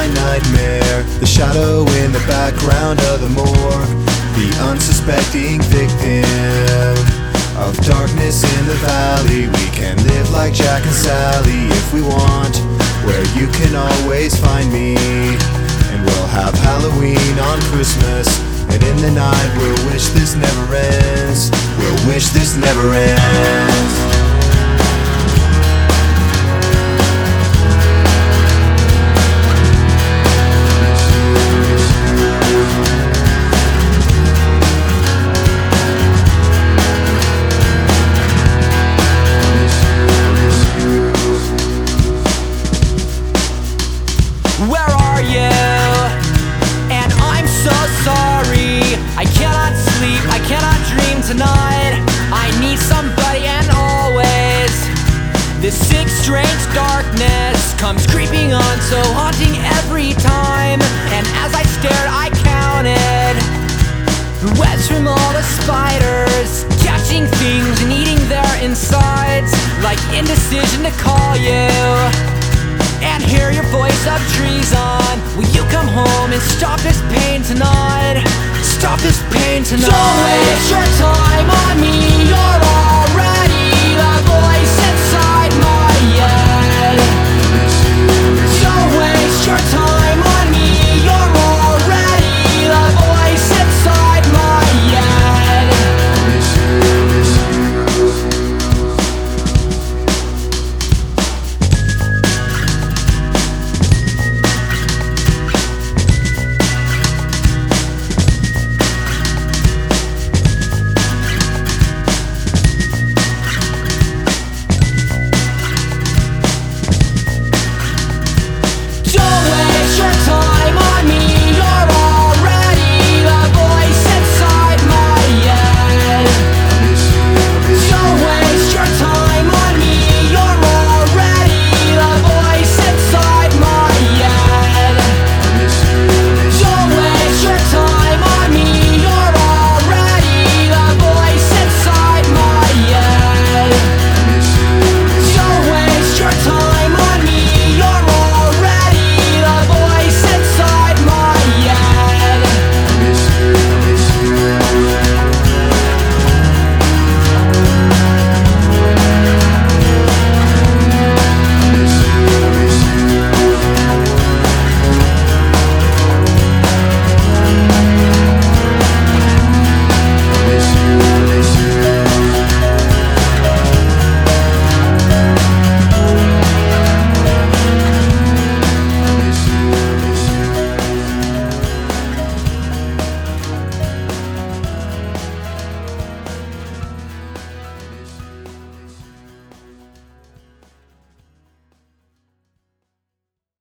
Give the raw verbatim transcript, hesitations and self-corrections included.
my nightmare, the shadow in the background of the morgue, the unsuspecting victim of darkness in the valley. We can live like Jack and Sally if we want, where you can always find me. And we'll have Halloween on Christmas, and in the night we'll wish this never ends. We'll wish this never ends. Where are you? And I'm so sorry. I cannot sleep, I cannot dream tonight. I need somebody, and always this sick, strange darkness comes creeping on, so haunting every time. And as I stared, I counted the webs from all the spiders, catching things and eating their insides, like indecision to call you and hear your voice of treason. Will you come home and stop this pain tonight? Stop this pain tonight. Don't waste your time on me, you're already